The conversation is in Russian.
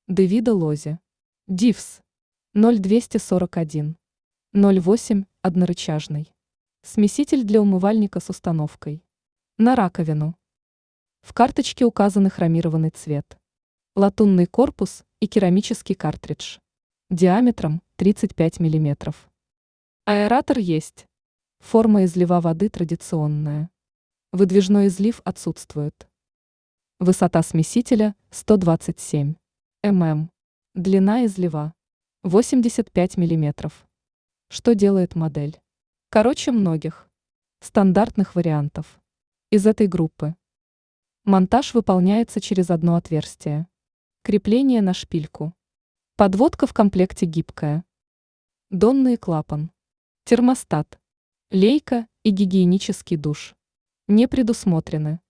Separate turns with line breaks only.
Девида Лози. Дивс. 0241. 08 однорычажный. Смеситель для умывальника с установкой. На раковину. В карточке указаны хромированный цвет, латунный корпус и керамический картридж. Диаметром 35 мм. Аэратор есть. Форма излива воды традиционная. Выдвижной излив отсутствует. Высота смесителя 127 мм. Длина излива 85 мм. Что делает модель? Короче многих стандартных вариантов из этой группы. Монтаж выполняется через одно отверстие. Крепление на шпильку. Подводка в комплекте гибкая. Донный клапан. Термостат. Лейка и гигиенический душ. Не предусмотрены.